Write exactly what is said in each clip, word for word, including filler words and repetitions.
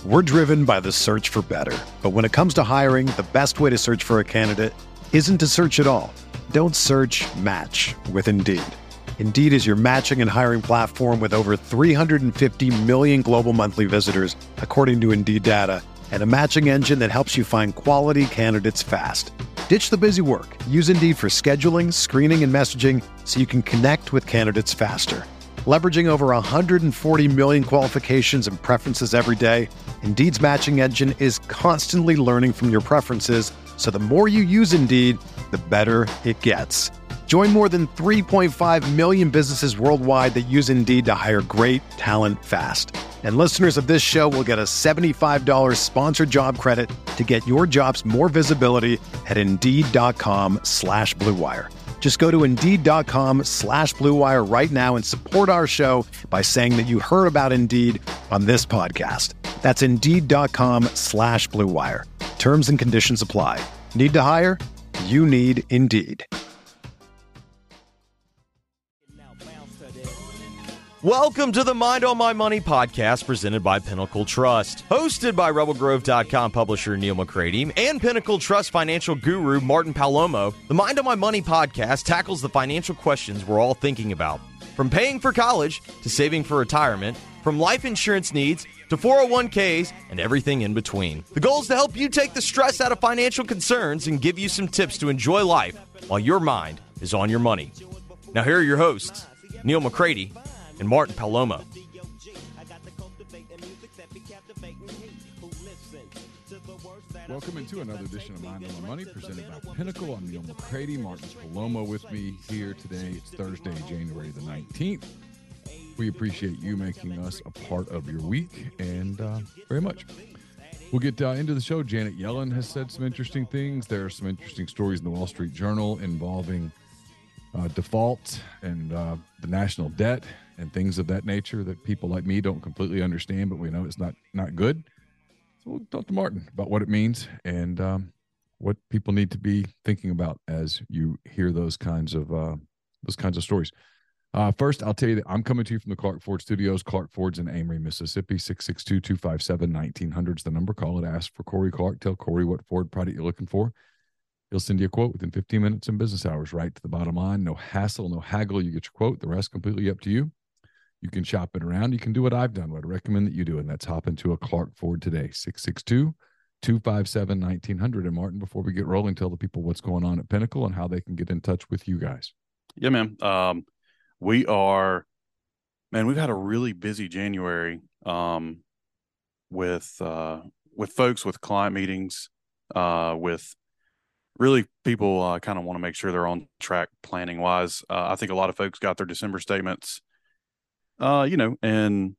We're driven by the search for better. But when it comes to hiring, the best way to search for a candidate isn't to search at all. Don't search, match with Indeed. Indeed is your matching and hiring platform with over three hundred fifty million global monthly visitors, according to Indeed data, and a matching engine that helps you find quality candidates fast. Ditch the busy work. Use Indeed for scheduling, screening, and messaging so you can connect with candidates faster. Leveraging over one hundred forty million qualifications and preferences every day, Indeed's matching engine is constantly learning from your preferences, so the more you use Indeed, the better it gets. Join more than three point five million businesses worldwide that use Indeed to hire great talent fast. And listeners of this show will get a seventy-five dollars sponsored job credit to get your jobs more visibility at Indeed.com slash Blue Wire. Just go to Indeed.com slash Blue Wire right now and support our show by saying that you heard about Indeed on this podcast. That's Indeed.com slash Blue Wire. Terms and conditions apply. Need to hire? You need Indeed. Welcome to the Mind on My Money podcast presented by Pinnacle Trust. Hosted by Rebel Grove dot com publisher Neil McCready and Pinnacle Trust financial guru Martin Palomo, the Mind on My Money podcast tackles the financial questions we're all thinking about. From paying for college to saving for retirement, from life insurance needs to four oh one k's and everything in between. The goal is to help you take the stress out of financial concerns and give you some tips to enjoy life while your mind is on your money. Now here are your hosts, Neil McCready and Martin Palomo. Welcome into another edition of Mind on My Money, presented by Pinnacle. I'm Neil McCready. Martin Palomo with me here today. It's Thursday, January the nineteenth. We appreciate you making us a part of your week, and uh, very much. We'll get uh, into the show. Janet Yellen has said some interesting things. There are some interesting stories in the Wall Street Journal involving uh, default and uh, the national debt and things of that nature that people like me don't completely understand, but we know it's not not good. So we'll talk to Martin about what it means and um, what people need to be thinking about as you hear those kinds of uh, those kinds of stories. Uh, first, I'll tell you that I'm coming to you from the Clark Ford Studios. Clark Ford's in Amory, Mississippi. six six two, two five seven, one nine zero zero is the number. Call it. Ask for Corey Clark. Tell Corey what Ford product you're looking for. He'll send you a quote within fifteen minutes in business hours, right to the bottom line. No hassle, no haggle. You get your quote. The rest completely up to you. You can shop it around. You can do what I've done, what I recommend that you do, and that's hop into a Clark Ford today. six six two, two five seven, one nine zero zero. And Martin, before we get rolling, tell the people what's going on at Pinnacle and how they can get in touch with you guys. Yeah, man. Um, we are, man, we've had a really busy January um, with, uh, with folks, with client meetings, uh, with really people uh, kind of want to make sure they're on track planning wise. Uh, I think a lot of folks got their December statements, uh, you know, and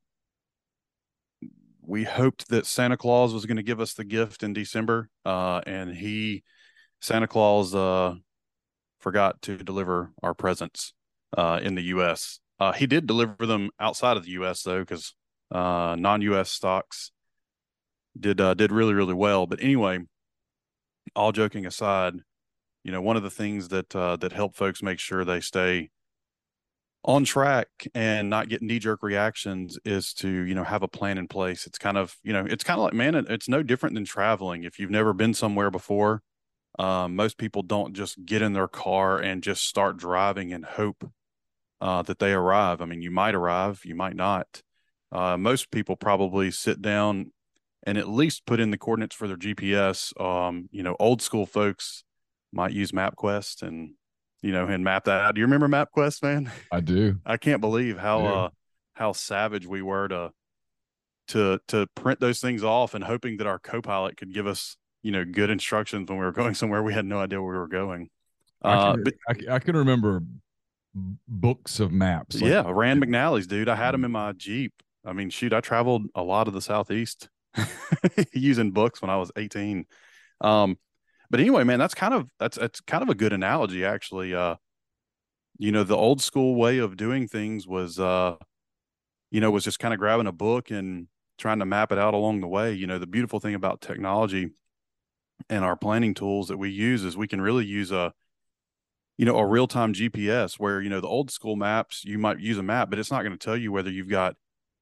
we hoped that Santa Claus was going to give us the gift in December. Uh, and he, Santa Claus, uh, forgot to deliver our presents uh, in the U S. Uh, he did deliver them outside of the U S though, because uh, non-U S stocks did uh, did really, really well. But anyway, all joking aside, you know, one of the things that uh, that help folks make sure they stay on track and not get knee-jerk reactions is to, you know, have a plan in place. It's kind of, you know, it's kind of like, man, it, it's no different than traveling. If you've never been somewhere before, um, most people don't just get in their car and just start driving and hope uh, that they arrive. I mean, you might arrive, you might not. Uh, most people probably sit down and at least put in the coordinates for their G P S. Um, you know, old school folks might use MapQuest and, you know, and map that out. Do you remember MapQuest, man? I do. I can't believe how, uh, how savage we were to, to, to print those things off and hoping that our co-pilot could give us, you know, good instructions when we were going somewhere we had no idea where we were going. I Uh, can, but I, I can remember books of maps. Like, yeah, Rand McNally's, dude. I had them in my Jeep. I mean, shoot, I traveled a lot of the Southeast using books when I was eighteen. Um, but anyway, man, that's kind of, that's, that's kind of a good analogy, actually. Uh, you know, the old school way of doing things was, uh, you know, was just kind of grabbing a book and trying to map it out along the way. You know, the beautiful thing about technology and our planning tools that we use is we can really use a, you know, a real-time G P S where, you know, the old school maps, you might use a map, but it's not going to tell you whether you've got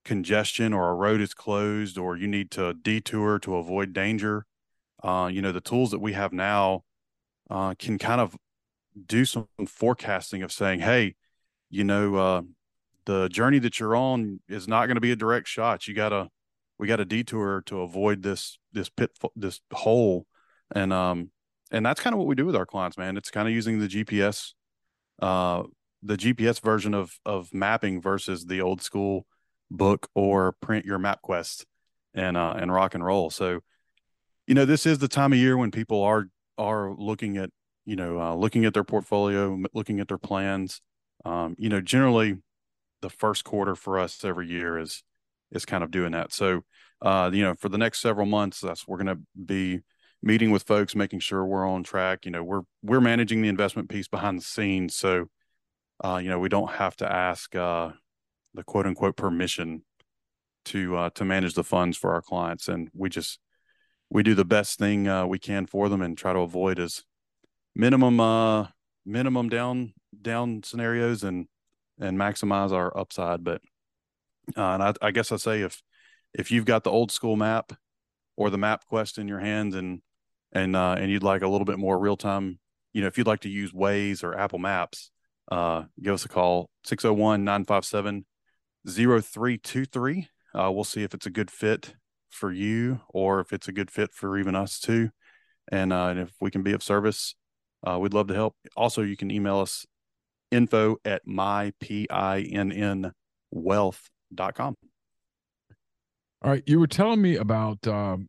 congestion or a road is closed or you need to detour to avoid danger, uh, you know, the tools that we have now uh, can kind of do some forecasting of saying, hey, you know, uh, the journey that you're on is not going to be a direct shot. You gotta, we got to detour to avoid this, this pit, this hole. And, um, and that's kind of what we do with our clients, man. It's kind of using the G P S, uh, the G P S version of, of mapping versus the old school book or print your MapQuest and, uh, and rock and roll. So, you know, this is the time of year when people are, are looking at, you know, uh, looking at their portfolio, looking at their plans. Um, you know, generally the first quarter for us every year is, is kind of doing that. So, uh, you know, for the next several months, that's, we're going to be meeting with folks, making sure we're on track. You know, we're, we're managing the investment piece behind the scenes. So, uh, you know, we don't have to ask, uh, the quote unquote permission to, uh, to manage the funds for our clients. And we just, we do the best thing, uh, we can for them and try to avoid as minimum, uh, minimum down, down scenarios and, and maximize our upside. But, uh, and I, I guess I say if, if you've got the old school map or the MapQuest in your hand and, and, uh, and you'd like a little bit more real time, you know, if you'd like to use Waze or Apple Maps, uh, give us a call, six oh one, nine five seven, oh three two three. Uh, we'll see if it's a good fit for you or if it's a good fit for even us too. And, uh, and if we can be of service, uh, we'd love to help. Also, you can email us info at my P I N N wealth dot com. All right. You were telling me about um,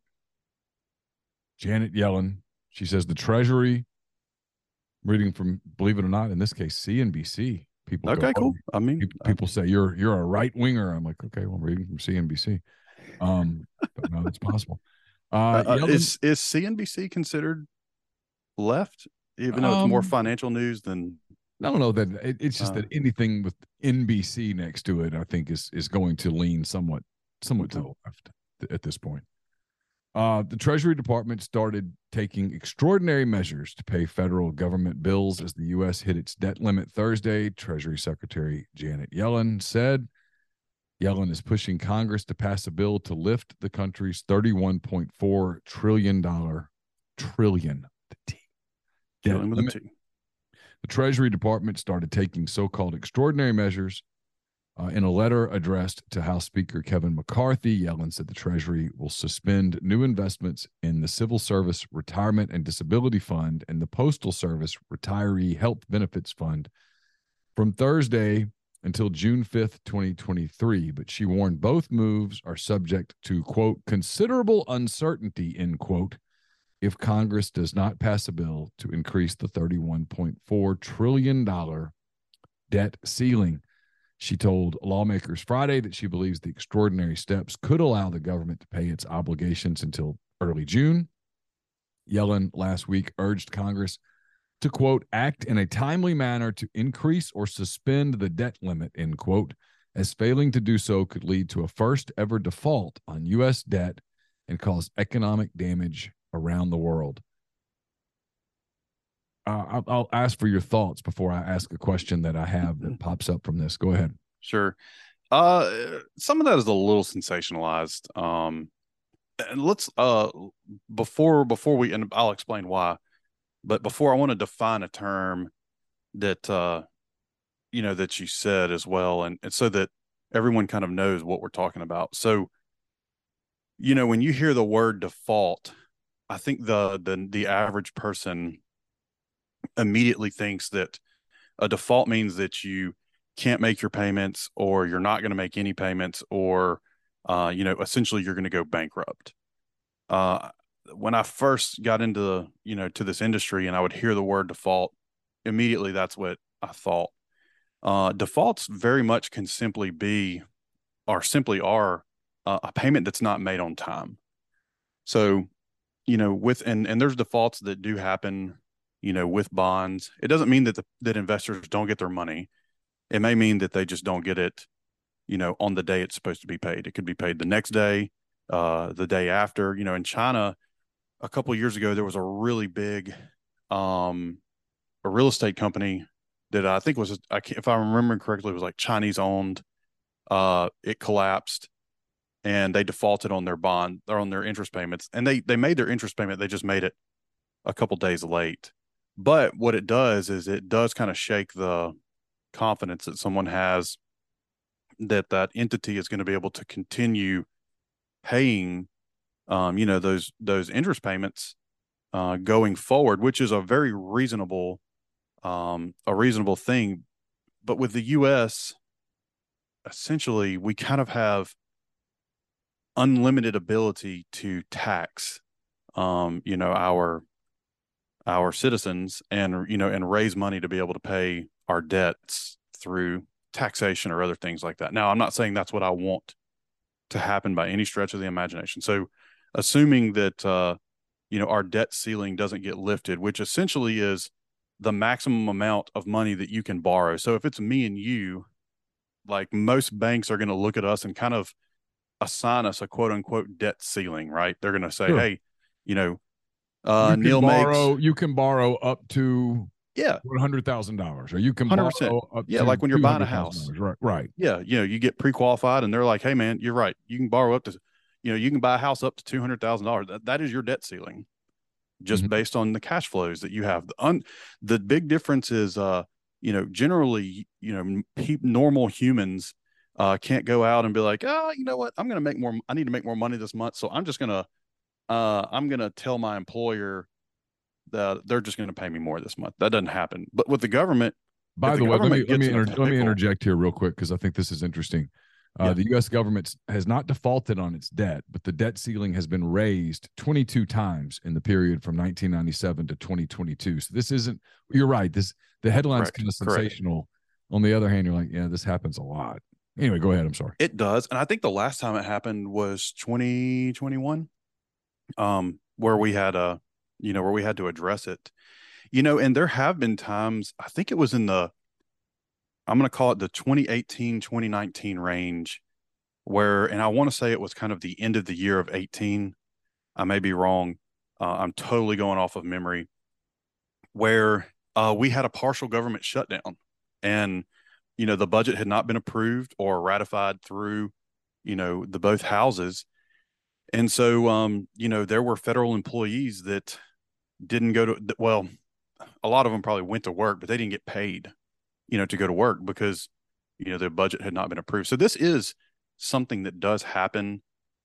Janet Yellen. She says the Treasury, reading from, believe it or not, in this case, C N B C. People Okay, go, cool. I mean, people, people say you're you're a right winger. I'm like, okay, well, I'm reading from C N B C. Um, but no, that's possible. Uh, uh, Yellen, is is C N B C considered left, even though it's more um, financial news than? I don't know that it, it's just Uh, that anything with N B C next to it, I think, is is going to lean somewhat somewhat to Okay. the left at this point. Uh, the Treasury Department started taking extraordinary measures to pay federal government bills as the U S hit its debt limit Thursday. Treasury Secretary Janet Yellen said Yellen is pushing Congress to pass a bill to lift the country's thirty-one point four trillion dollars trillion the T, debt Dealing with limit. a T. The Treasury Department started taking so-called extraordinary measures. Uh, in a letter addressed to House Speaker Kevin McCarthy, Yellen said the Treasury will suspend new investments in the Civil Service Retirement and Disability Fund and the Postal Service Retiree Health Benefits Fund from Thursday until June fifth, twenty twenty-three. But she warned both moves are subject to, quote, considerable uncertainty, end quote, if Congress does not pass a bill to increase the thirty-one point four trillion dollars debt ceiling. She told lawmakers Friday that she believes the extraordinary steps could allow the government to pay its obligations until early June. Yellen last week urged Congress to, quote, act in a timely manner to increase or suspend the debt limit, end quote, as failing to do so could lead to a first ever default on U S debt and cause economic damage around the world. Uh, I'll, I'll ask for your thoughts before I ask a question that I have that pops up from this. Go ahead. Sure. Uh, some of that is a little sensationalized. Um, and let's uh before before we and I'll explain why. But before I want to define a term that uh you know that you said as well, and, and so that everyone kind of knows what we're talking about. So, you know, when you hear the word default, I think the the the average person immediately thinks that a default means that you can't make your payments or you're not going to make any payments or uh, you know, essentially you're going to go bankrupt. Uh, when I first got into the, you know, to this industry and I would hear the word default, immediately that's what I thought. Uh, defaults very much can simply be or simply are uh, a payment that's not made on time. So, you know, with and and there's defaults that do happen, you know, with bonds. It doesn't mean that the, that investors don't get their money. It may mean that they just don't get it, you know, on the day it's supposed to be paid. It could be paid the next day, uh, the day after. You know, in China, a couple of years ago, there was a really big, um, a real estate company that I think was, I can't, if I remember correctly, it was like Chinese owned, uh, it collapsed and they defaulted on their bond or on their interest payments. And they, they made their interest payment. They just made it a couple days late. But what it does is it does kind of shake the confidence that someone has that that entity is going to be able to continue paying, um, you know, those, those interest payments uh, going forward, which is a very reasonable, um, a reasonable thing. But with the U S, essentially, we kind of have unlimited ability to tax, um, you know, our our citizens and, you know, and raise money to be able to pay our debts through taxation or other things like that. Now, I'm not saying that's what I want to happen by any stretch of the imagination. So assuming that, uh, you know, our debt ceiling doesn't get lifted, which essentially is the maximum amount of money that you can borrow. So if it's me and you, like most banks are going to look at us and kind of assign us a quote unquote debt ceiling, right? They're going to say, sure. Hey, you know, Uh, you Neil can borrow. makes, you can borrow up to yeah one hundred thousand dollars, or you can one hundred percent. borrow up yeah, to like when you're buying a house, right? Right. Yeah, you know, you get pre-qualified, and they're like, "Hey, man, you're right. You can borrow up to, you know, you can buy a house up to two hundred thousand dollars. That that is your debt ceiling, just mm-hmm. based on the cash flows that you have. The un, the big difference is, uh, you know, generally, you know, pe- normal humans uh can't go out and be like, oh, you know what, I'm going to make more. I need to make more money this month, so I'm just gonna, uh, I'm gonna tell my employer that they're just going to pay me more this month. That doesn't happen. But with the government, by the, the way, let me let me, inter- vehicle, let me interject here real quick because I think this is interesting. Uh, yeah. The U S government has not defaulted on its debt, but the debt ceiling has been raised twenty-two times in the period from nineteen ninety-seven to twenty twenty-two. So this isn't. You're right. This the headline's kind of sensational. Correct. On the other hand, you're like, yeah, this happens a lot. Anyway, go ahead. I'm sorry. It does, and I think the last time it happened was twenty twenty-one, um, where we had a. you know, where we had to address it, you know, and there have been times, I think it was in the, I'm going to call it the twenty eighteen, twenty nineteen range where, and I want to say it was kind of the end of the year of eighteen. I may be wrong. Uh, I'm totally going off of memory where uh, we had a partial government shutdown and, you know, the budget had not been approved or ratified through, you know, the both houses. And so, um, you know, there were federal employees that didn't go to, well, a lot of them probably went to work, but they didn't get paid, you know, to go to work because, you know, their budget had not been approved. So this is something that does happen,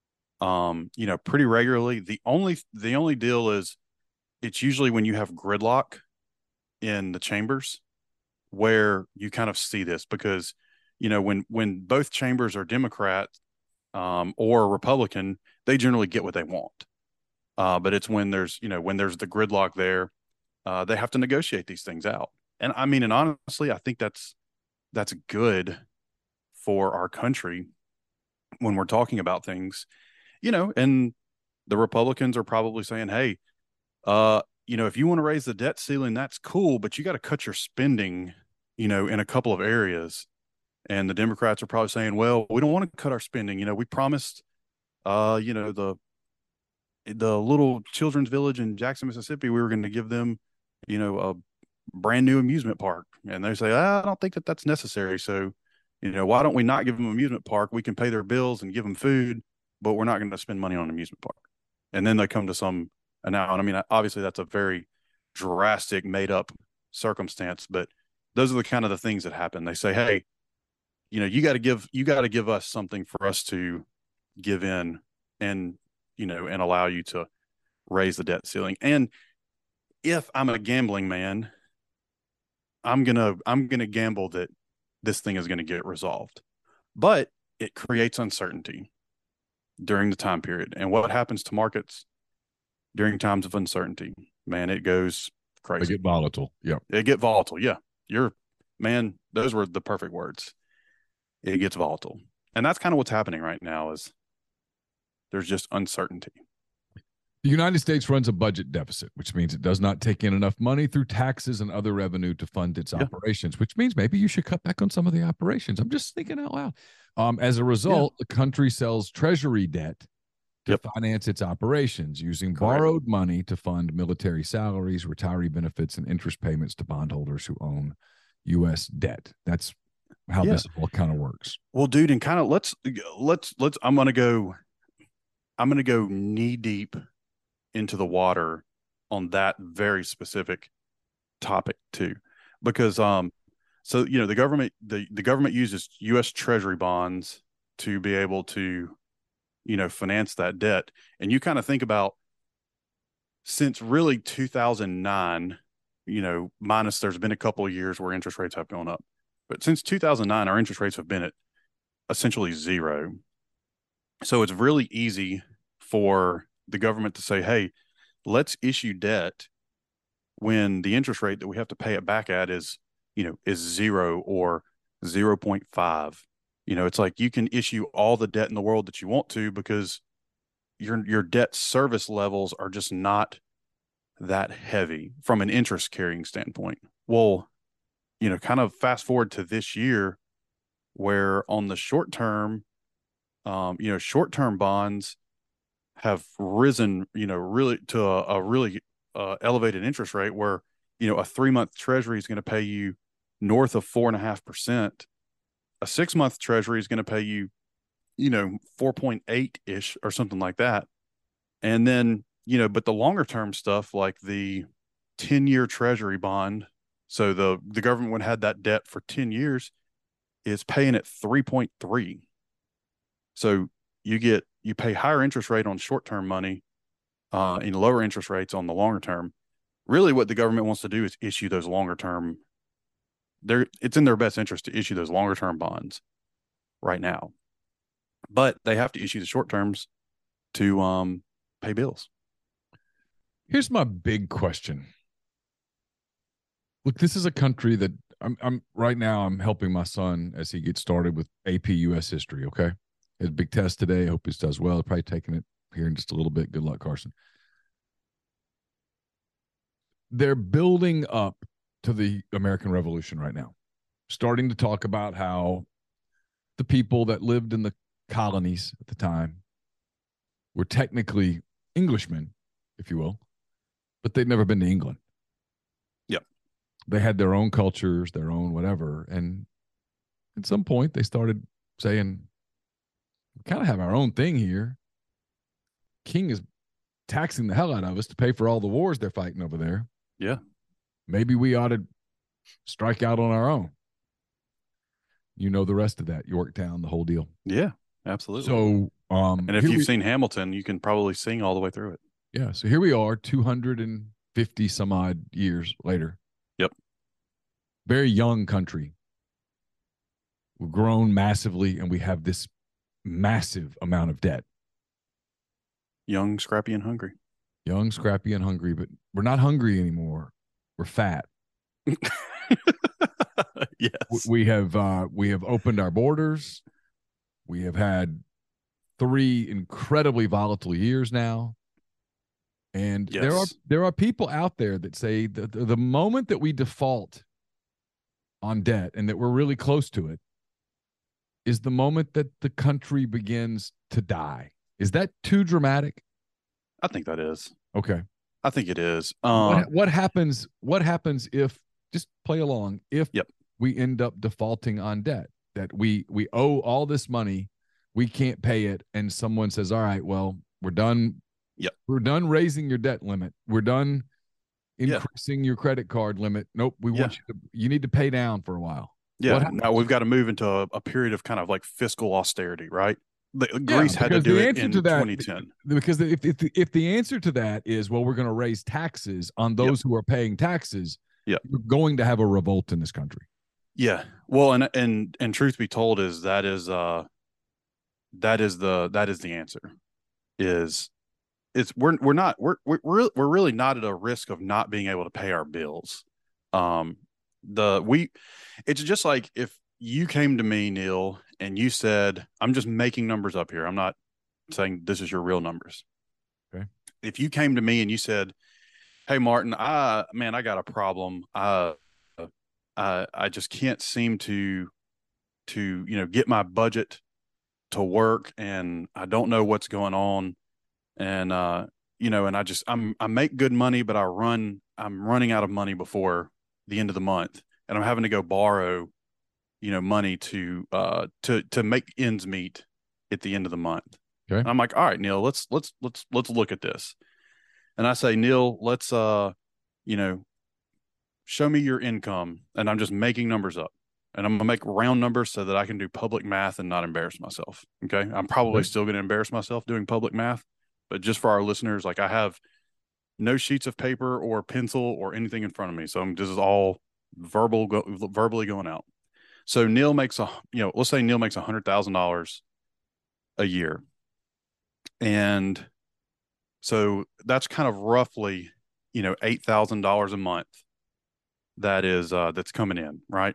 um, you know, pretty regularly. The only, the only deal is it's usually when you have gridlock in the chambers where you kind of see this because, you know, when, when both chambers are Democrat, um, or Republican, they generally get what they want. Uh, but it's when there's, you know, when there's the gridlock there, uh, they have to negotiate these things out. And I mean, and honestly, I think that's, that's good for our country when we're talking about things, you know, and the Republicans are probably saying, hey, uh, you know, if you want to raise the debt ceiling, that's cool, but you got to cut your spending, you know, in a couple of areas. And the Democrats are probably saying, well, we don't want to cut our spending. You know, we promised, uh, you know, the, the little children's village in Jackson, Mississippi, we were going to give them, you know, a brand new amusement park. And they say, ah, I don't think that that's necessary. So, you know, why don't we not give them an amusement park? We can pay their bills and give them food, but we're not going to spend money on an amusement park. And then they come to some, and now, I mean, obviously that's a very drastic made up circumstance, but those are the kind of the things that happen. They say, hey, you know, you got to give, you got to give us something for us to give in and, you know, and allow you to raise the debt ceiling. And if I'm a gambling man, I'm going to, I'm going to gamble that this thing is going to get resolved, but it creates uncertainty during the time period. And what happens to markets during times of uncertainty, man, it goes crazy. They get volatile. Yeah. It get volatile. Yeah. You're, man, those were the perfect words. It gets volatile. And that's kind of what's happening right now is there's just uncertainty. The United States runs a budget deficit, which means it does not take in enough money through taxes and other revenue to fund its yeah. operations, which means maybe you should cut back on some of the operations. I'm just thinking out loud. Um, as a result, yeah. the country sells treasury debt to yep. finance its operations using Correct. borrowed money to fund military salaries, retiree benefits, and interest payments to bondholders who own U S debt. That's how Yeah. this all kind of works. Well, dude, and kind of let's let's let's I'm gonna go I'm gonna go knee deep into the water on that very specific topic too, because um so you know the government the the government uses U S Treasury bonds to be able to you know finance that debt, and you kind of think about since really two thousand nine, you know minus there's been a couple of years where interest rates have gone up, but since two thousand nine our interest rates have been at essentially zero. So it's really easy for the government to say, hey, let's issue debt when the interest rate that we have to pay it back at is, you know, is zero or zero point five. You know, it's like you can issue all the debt in the world that you want to because your your debt service levels are just not that heavy from an interest carrying standpoint. Well, you know, kind of fast forward to this year where on the short term, um, you know, short term bonds have risen, you know, really to a, a really uh, elevated interest rate where, you know, a three month treasury is going to pay you north of four and a half percent. A six month treasury is going to pay you, you know, four point eight ish or something like that. And then, you know, but the longer term stuff like the ten year treasury bond. So the, the government would have had that debt for ten years is paying at three point three. So you get, you pay higher interest rate on short term money uh, and lower interest rates on the longer term. Really what the government wants to do is issue those longer term. They're, it's in their best interest to issue those longer term bonds right now, but they have to issue the short terms to um, pay bills. Here's my big question. Look, this is a country that I'm, I'm right now, I'm helping my son as he gets started with A P U S history. Okay. His big test today. I hope he does well. Probably taking it here in just a little bit. Good luck, Carson. They're building up to the American Revolution right now, starting to talk about how the people that lived in the colonies at the time were technically Englishmen, if you will, but they'd never been to England. Yep. They had their own cultures, their own whatever. And at some point they started saying, we kind of have our own thing here. King is taxing the hell out of us to pay for all the wars they're fighting over there. Yeah. Maybe we ought to strike out on our own. You know the rest of that, Yorktown, the whole deal. Yeah, absolutely. So, um, and if you've we, seen Hamilton, you can probably sing all the way through it. Yeah. So here we are, two hundred fifty some odd years later. Yep. Very young country. We've grown massively, and we have this massive amount of debt. Young, scrappy, and hungry. Young, scrappy, and hungry, but we're not hungry anymore. We're fat. Yes. We have uh, we have opened our borders. We have had three incredibly volatile years now. And yes. there are there are people out there that say that the, the moment that we default on debt and that we're really close to it is the moment that the country begins to die. Is that too dramatic? I think that is. Okay. I think it is. Um, what, what happens? What happens if, just play along, if yep. we end up defaulting on debt, that we we owe all this money, we can't pay it, and someone says, all right, well, we're done. Yep. We're done raising your debt limit. We're done increasing yeah. your credit card limit. Nope. We yeah. want you to, you need to pay down for a while. Yeah. Now we've got to move into a, a period of kind of like fiscal austerity, right? The, yeah, Greece had to do it in that, twenty ten. Because if, if, the, if the answer to that is, well, we're going to raise taxes on those yep. who are paying taxes, yep. we're going to have a revolt in this country. Yeah. Well, and, and, and truth be told is that is, uh, that is the, that is the answer is it's, we're, we're not, we're, we're, we're really not at a risk of not being able to pay our bills. Um, the, we, it's just like if you came to me, Neil, and you said, I'm just making numbers up here. I'm not saying this is your real numbers. Okay. If you came to me and you said, hey, Martin, I, man, I got a problem. Uh, uh, I just can't seem to, to, you know, get my budget to work, and I don't know what's going on. And, uh, you know, and I just, I'm, I make good money, but I run, I'm running out of money before the end of the month, and I'm having to go borrow you know, money to uh to to make ends meet at the end of the month. Okay. And I'm like, all right, Neil, let's let's let's let's look at this. And I say, Neil, let's uh, you know, show me your income. And I'm just making numbers up. And I'm gonna make round numbers so that I can do public math and not embarrass myself. Okay. I'm probably Okay. still gonna embarrass myself doing public math, but just for our listeners, like I have no sheets of paper or pencil or anything in front of me. So I'm, this is all verbal, go, verbally going out. So Neil makes a, you know, let's say Neil makes a hundred thousand dollars a year. And so that's kind of roughly, you know, eight thousand dollars a month that is, uh, that's coming in. Right.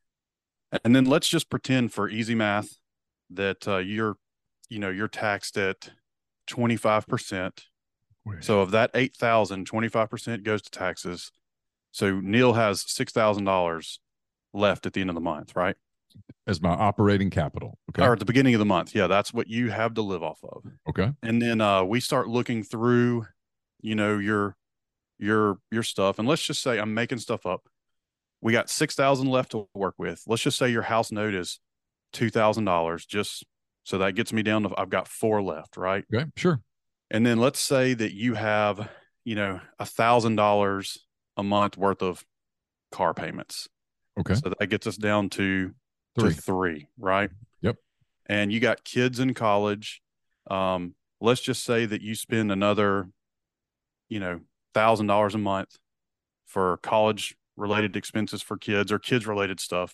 And then let's just pretend for easy math that, uh, you're, you know, you're taxed at twenty-five percent. So of that eight thousand, twenty-five percent goes to taxes. So Neil has six thousand dollars left at the end of the month, right? As my operating capital. Okay. Or at the beginning of the month. Yeah, that's what you have to live off of. Okay. And then uh, we start looking through, you know, your your your stuff. And let's just say I'm making stuff up. We got six thousand left to work with. Let's just say your house note is two thousand dollars, just so that gets me down to I've got four left, right? Okay. Sure. And then let's say that you have, you know, a thousand dollars a month worth of car payments. Okay. So that gets us down to Three. to three, right? Yep. And you got kids in college. Um, let's just say that you spend another, you know, thousand dollars a month for college related expenses for kids or kids related stuff.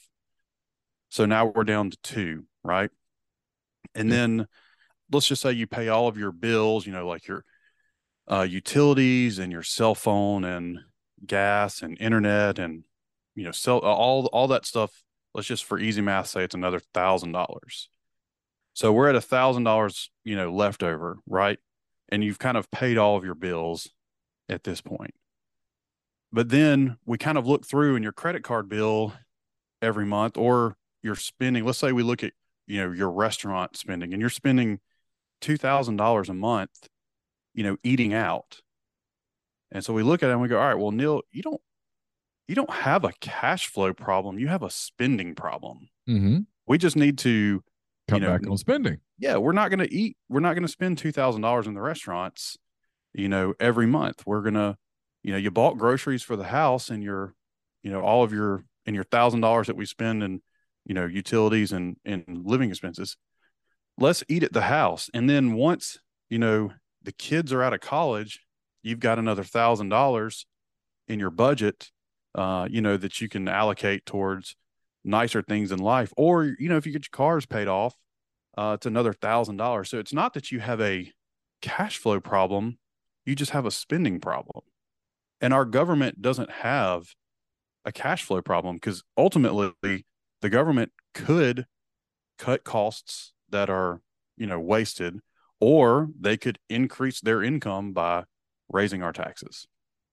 So now we're down to two, right? And Yep. then let's just say you pay all of your bills, you know, like your uh, utilities and your cell phone and gas and internet and, you know, sell all, all that stuff. Let's just for easy math, say it's another thousand dollars. So we're at a thousand dollars, you know, left over, right? And you've kind of paid all of your bills at this point. But then we kind of look through and your credit card bill every month, or you're spending, let's say we look at, you know, your restaurant spending and you're spending two thousand dollars a month, you know, eating out. And so we look at it and we go, all right, well, Neil, you don't, you don't have a cash flow problem. You have a spending problem. Mm-hmm. We just need to cut you know, back on spending. Yeah. We're not going to eat. We're not going to spend two thousand dollars in the restaurants, you know, every month. We're going to, you know, you bought groceries for the house and your, you know, all of your, and your thousand dollars that we spend in, you know, utilities and, and living expenses. Let's eat at the house. And then once, you know, the kids are out of college, you've got another thousand dollars in your budget, uh, you know, that you can allocate towards nicer things in life. Or, you know, if you get your cars paid off, uh, it's another thousand dollars. So it's not that you have a cash flow problem. You just have a spending problem. And our government doesn't have a cash flow problem because ultimately the government could cut costs that are, you know, wasted, or they could increase their income by raising our taxes.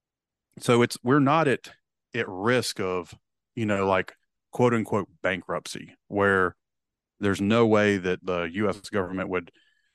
So it's, we're not at, at risk of, you know, like quote unquote bankruptcy, where there's no way that the U S government would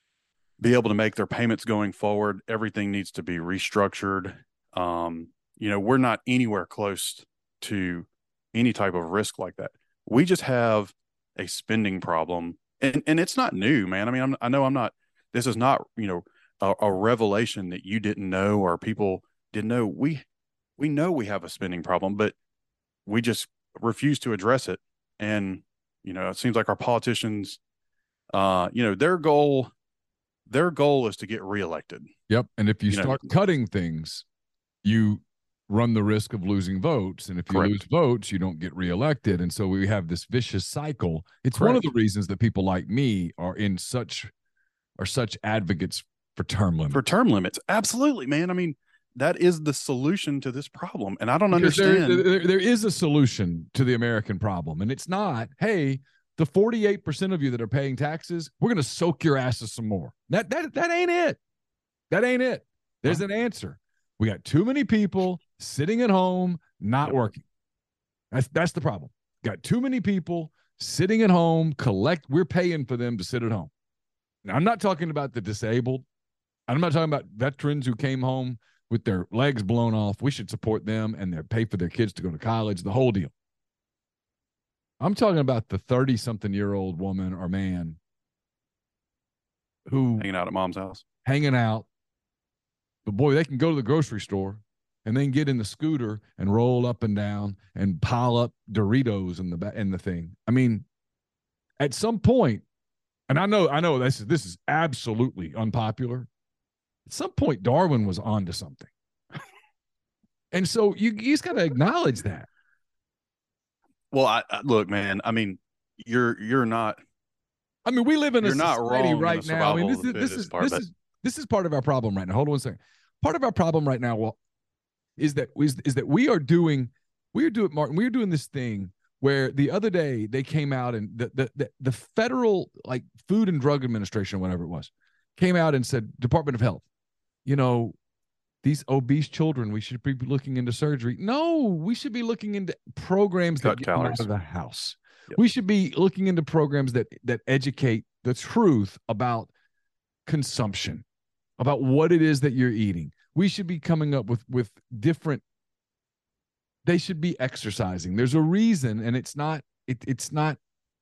be able to make their payments going forward. Everything needs to be restructured. Um, you know, we're not anywhere close to any type of risk like that. We just have a spending problem, and and it's not new, man. I mean, I'm, I know I'm not, this is not, you know, a, a revelation that you didn't know or people didn't know. We, we know we have a spending problem, but we just refuse to address it. And, you know, it seems like our politicians, uh, you know, their goal, their goal is to get reelected. Yep. And if you, You know- start cutting things, you run the risk of losing votes. And if you Correct. lose votes, you don't get reelected. And so we have this vicious cycle. It's one of the Correct. reasons that people like me are in such, are such advocates for term limits. For term limits. Absolutely, man. I mean, that is the solution to this problem. And I don't Because there, understand. there, there is a solution to the American problem. And it's not, hey, the forty-eight percent of you that are paying taxes, we're going to soak your asses some more. That, that, that ain't it. That ain't it. There's an answer. We got too many people sitting at home, not Yep. working. That's, that's the problem. Got too many people sitting at home, collect, we're paying for them to sit at home. Now, I'm not talking about the disabled. I'm not talking about veterans who came home with their legs blown off. We should support them and they pay for their kids to go to college, the whole deal. I'm talking about the thirty-something-year-old woman or man who hanging out at mom's house. Hanging out. But boy, they can go to the grocery store and then get in the scooter and roll up and down and pile up Doritos in the in the thing. I mean, at some point, and I know, I know this is this is absolutely unpopular. At some point, Darwin was onto something, and so you you just got to acknowledge that. Well, I, I look, man. I mean, you're you're not. I mean, we live in a you're not society wrong right now. I mean, this is this is part, this is this is part of our problem right now. Hold on one second. Part of our problem right now, well, is that is, is that we are doing we are doing Martin. We are doing this thing where the other day they came out and the the the, the federal like Food and Drug Administration, whatever it was, came out and said, Department of Health, you know, these obese children, we should be looking into surgery. No, we should be looking into programs Cut that get them calories. out of the house. Yep. We should be looking into programs that that educate the truth about consumption, about what it is that you're eating. We should be coming up with with different. They should be exercising. There's a reason, and it's not it, it's not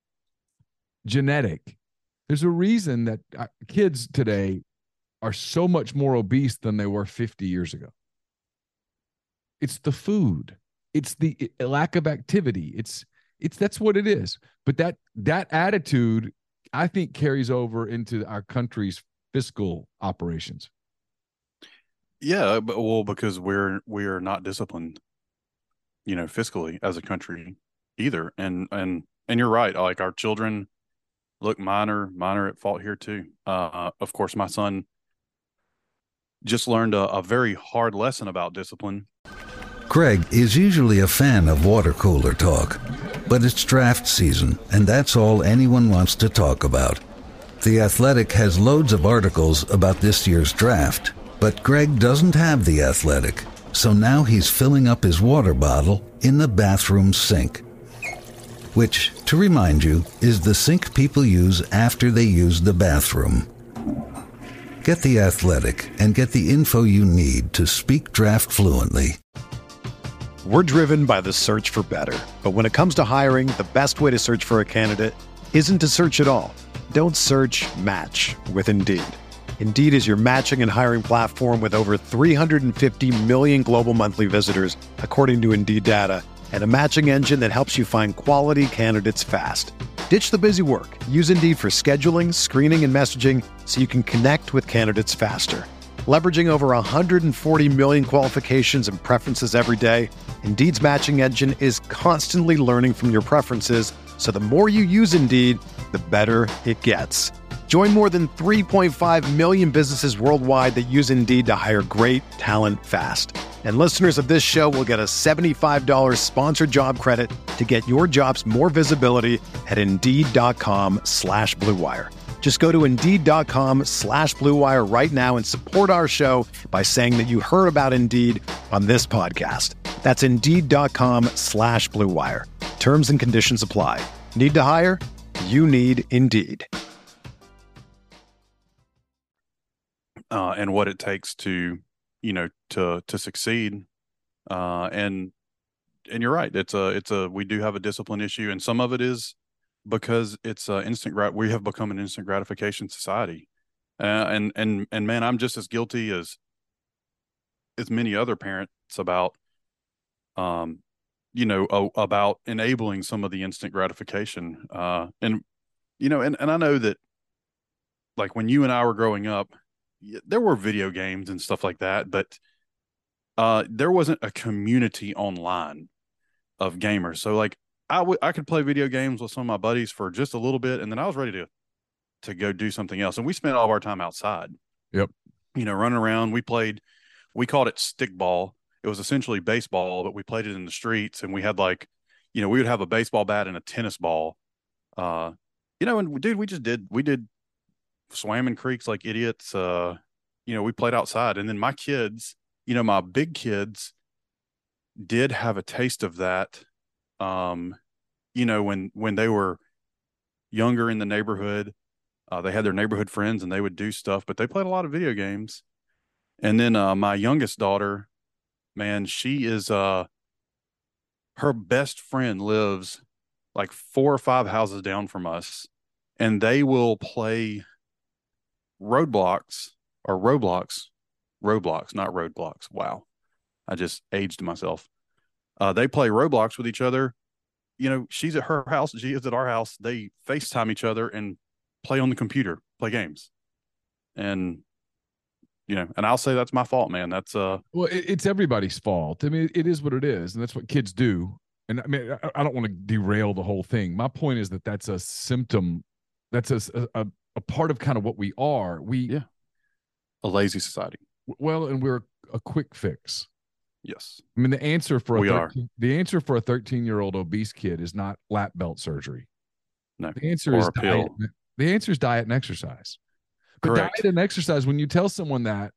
genetic. There's a reason that kids today are so much more obese than they were fifty years ago. It's the food. It's the lack of activity. It's it's that's what it is. But that that attitude, I think, carries over into our country's fiscal operations. Yeah, but well, because we're we are not disciplined, you know, fiscally as a country either. And and and you're right. Like our children, look, mine are mine are at fault here too. Uh, of course, my son just learned a, a very hard lesson about discipline. Greg is usually a fan of water cooler talk, but it's draft season, and that's all anyone wants to talk about. The Athletic has loads of articles about this year's draft, but Greg doesn't have The Athletic, so now he's filling up his water bottle in the bathroom sink, which, to remind you, is the sink people use after they use the bathroom. Get The Athletic and get the info you need to speak draft fluently. We're driven by the search for better. But when it comes to hiring, the best way to search for a candidate isn't to search at all. Don't search, match with Indeed. Indeed is your matching and hiring platform with over three hundred fifty million global monthly visitors, according to Indeed data, and a matching engine that helps you find quality candidates fast. Ditch the busy work. Use Indeed for scheduling, screening, and messaging so you can connect with candidates faster. Leveraging over one hundred forty million qualifications and preferences every day, Indeed's matching engine is constantly learning from your preferences, so the more you use Indeed, the better it gets. Join more than three point five million businesses worldwide that use Indeed to hire great talent fast. And listeners of this show will get a seventy-five dollars sponsored job credit to get your jobs more visibility at Indeed.com slash Blue Wire. Just go to Indeed.com slash Blue Wire right now and support our show by saying that you heard about Indeed on this podcast. That's Indeed.com slash Blue Wire. Terms and conditions apply. Need to hire? You need Indeed. Uh, and what it takes to, you know, to to succeed. Uh, and and you're right. It's a it's a we do have a discipline issue, and some of it is because it's uh, instant grat. We have become an instant gratification society, uh, and and and man, I'm just as guilty as as many other parents about, um, you know, uh, about enabling some of the instant gratification. Uh, and you know, and and I know that, like when you and I were growing up, there were video games and stuff like that, but uh, there wasn't a community online of gamers. So like I would, I could play video games with some of my buddies for just a little bit, and then I was ready to, to go do something else. And we spent all of our time outside. Yep. You know, running around. We played, we called it stickball. It was essentially baseball, but we played it in the streets, and we had like, you know, we would have a baseball bat and a tennis ball. Uh, you know, and dude, we just did, we did swam in creeks like idiots. Uh, you know, we played outside, and then my kids, you know, my big kids did have a taste of that. Um, you know, when, when they were younger in the neighborhood, uh, they had their neighborhood friends and they would do stuff, but they played a lot of video games. And then, uh, my youngest daughter, man, she is, uh, her best friend lives like four or five houses down from us, and they will play roadblocks or Roblox, Roblox, not roadblocks. Wow. I just aged myself. Uh, they play Roblox with each other. You know, she's at her house, she is at our house. They FaceTime each other and play on the computer, play games. And, you know, and I'll say that's my fault, man. That's uh well, it, it's everybody's fault. I mean, it is what it is, and that's what kids do. And I mean, I, I don't want to derail the whole thing. My point is that that's a symptom. That's a a, a part of kind of what we are. We yeah, a lazy society. Well, and we're a quick fix. Yes. I mean, the answer for a we thirteen, are. the answer for a thirteen-year-old obese kid is not lap belt surgery. No. The answer or is a diet. pill. The answer is diet and exercise. But Correct. diet and exercise, when you tell someone that,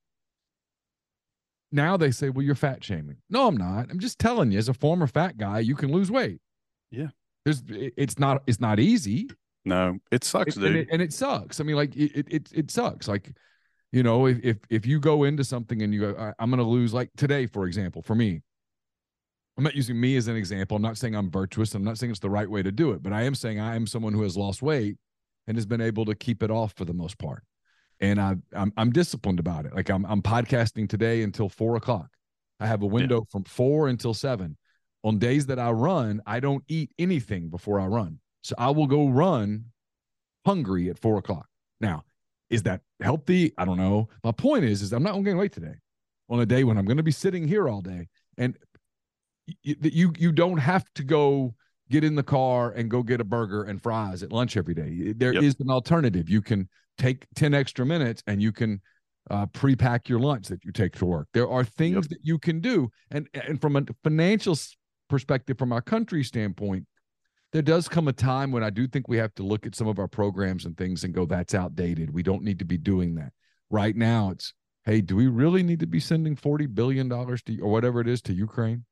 now they say, well, you're fat shaming. No, I'm not. I'm just telling you, as a former fat guy, you can lose weight. Yeah. There's, it's not, it's not easy. No, it sucks, it, dude. And it, and it sucks. I mean, like it, it, it sucks. Like, you know, if, if, if you go into something and you go, I'm going to lose, like today, for example, for me, I'm not using me as an example. I'm not saying I'm virtuous. I'm not saying it's the right way to do it, but I am saying I am someone who has lost weight and has been able to keep it off for the most part. And I, I'm, I'm disciplined about it. Like I'm, I'm podcasting today until four o'clock. I have a window yeah. from four until seven. On days that I run, I don't eat anything before I run. So I will go run hungry at four o'clock. Now, is that healthy? I don't know. My point is, is I'm not going to gain weight today on a day when I'm going to be sitting here all day. And you, you, you don't have to go get in the car and go get a burger and fries at lunch every day. There yep. is an alternative. You can take ten extra minutes and you can uh, pre-pack your lunch that you take to work. There are things yep. that you can do. And, and from a financial perspective, from our country standpoint, there does come a time when I do think we have to look at some of our programs and things and go, that's outdated. We don't need to be doing that. Right now, it's, hey, do we really need to be sending forty billion dollars to, or whatever it is, to Ukraine?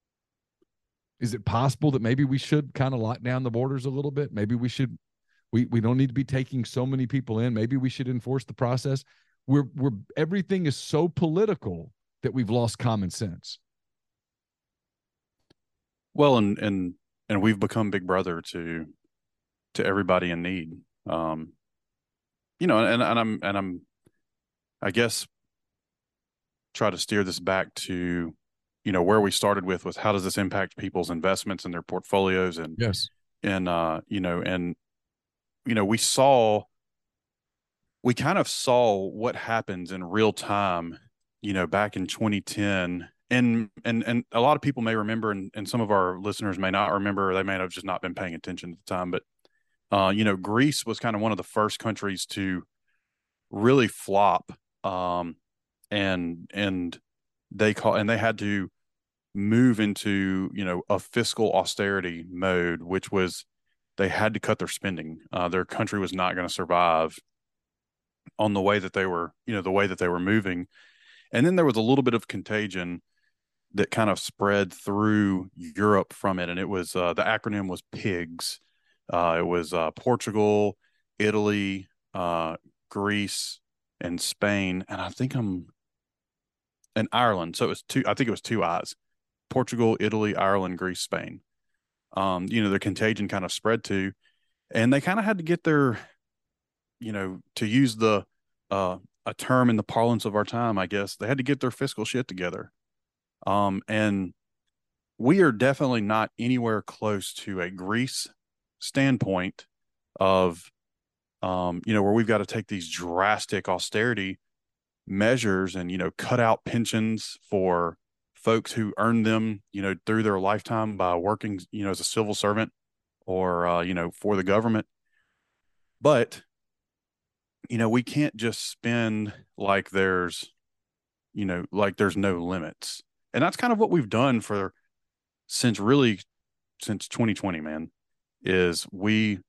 Is it possible that maybe we should kind of lock down the borders a little bit? Maybe we should, we, we don't need to be taking so many people in. Maybe we should enforce the process. We're, we're, everything is so political that we've lost common sense. Well, and, and, and we've become big brother to, to everybody in need. Um, you know, and, and I'm, and I'm, I guess, try to steer this back to, you know, where we started with was how does this impact people's investments and their portfolios? And yes. And, uh, you know, and, you know, we saw, we kind of saw what happens in real time, you know, back in twenty ten. And, and, and a lot of people may remember, and, and some of our listeners may not remember, or they may have just not been paying attention at the time. But, uh, you know, Greece was kind of one of the first countries to really flop. Um, and, and they call, and they had to move into, you know, a fiscal austerity mode, which was they had to cut their spending. Uh, their country was not going to survive on the way that they were, you know, the way that they were moving. And then there was a little bit of contagion that kind of spread through Europe from it. And it was, uh, the acronym was PIGS. Uh, it was uh, Portugal, Italy, uh, Greece, and Spain. And I think I'm, and Ireland. So it was two, I think it was two I's. Portugal, Italy, Ireland, Greece, Spain. Um, you know, their contagion kind of spread to, and they kind of had to get their, you know, to use the, uh, a term in the parlance of our time, I guess, they had to get their fiscal shit together. Um, and we are definitely not anywhere close to a Greece standpoint of, um, you know, where we've got to take these drastic austerity measures and, you know, cut out pensions for folks who earn them, you know, through their lifetime by working, you know, as a civil servant or, uh, you know, for the government. But, you know, we can't just spend like there's, you know, like there's no limits. And that's kind of what we've done for since really since twenty twenty, man, is we,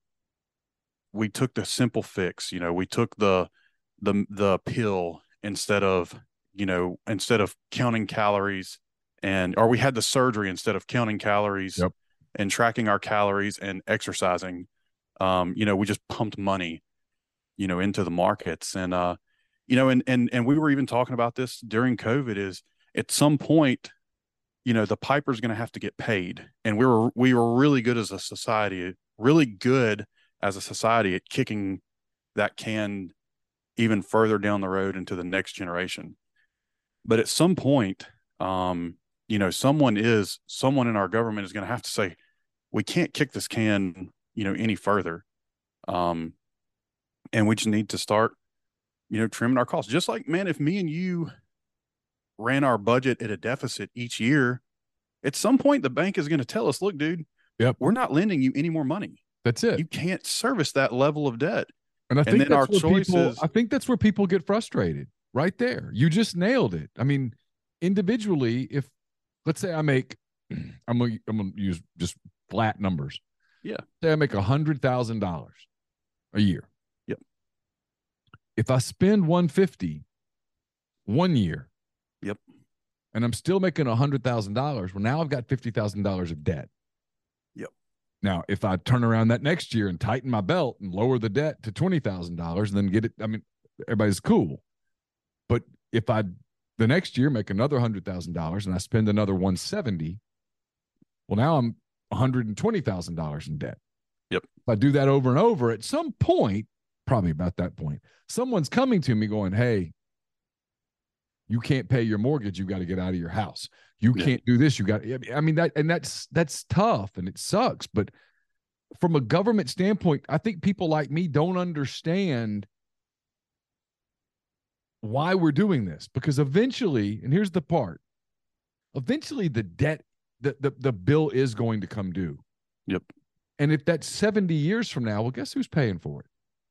we took the simple fix, you know, we took the, the, the pill instead of, you know, instead of counting calories and, or we had the surgery instead of counting calories yep. and tracking our calories and exercising. Um, you know, we just pumped money, you know, into the markets. And, uh, you know, and, and, and we were even talking about this during COVID is at some point, you know, the piper's going to have to get paid. And we were, we were really good as a society, really good as a society at kicking that can even further down the road into the next generation. But at some point, um, you know, someone is, someone in our government is going to have to say, we can't kick this can, you know, any further. Um, and we just need to start, you know, trimming our costs. Just like, man, if me and you ran our budget at a deficit each year, at some point the bank is going to tell us, look, dude, Yep. we're not lending you any more money. That's it. You can't service that level of debt. And I think and then that's our where choice people, is, I think that's where people get frustrated right there. You just nailed it. I mean, individually, if let's say I make, I'm going to, I'm going to use just flat numbers. Yeah. Say I make a hundred thousand dollars a year. Yep. If I spend one fifty one year. Yep. And I'm still making a hundred thousand dollars. Well, now I've got fifty thousand dollars of debt. Yep. Now, if I turn around that next year and tighten my belt and lower the debt to twenty thousand dollars, then get it. I mean, everybody's cool. But if I the next year make another hundred thousand dollars and I spend another one seventy, well, now I'm one hundred twenty thousand dollars in debt. Yep. If I do that over and over, at some point, probably about that point, someone's coming to me going, hey, you can't pay your mortgage. You got to get out of your house. You Yeah. can't do this. You got, I mean, that, and that's, that's tough and it sucks. But from a government standpoint, I think people like me don't understand why we're doing this, because eventually, and here's the part, eventually the debt, the, the, the bill is going to come due. Yep. And if that's seventy years from now, well, guess who's paying for it?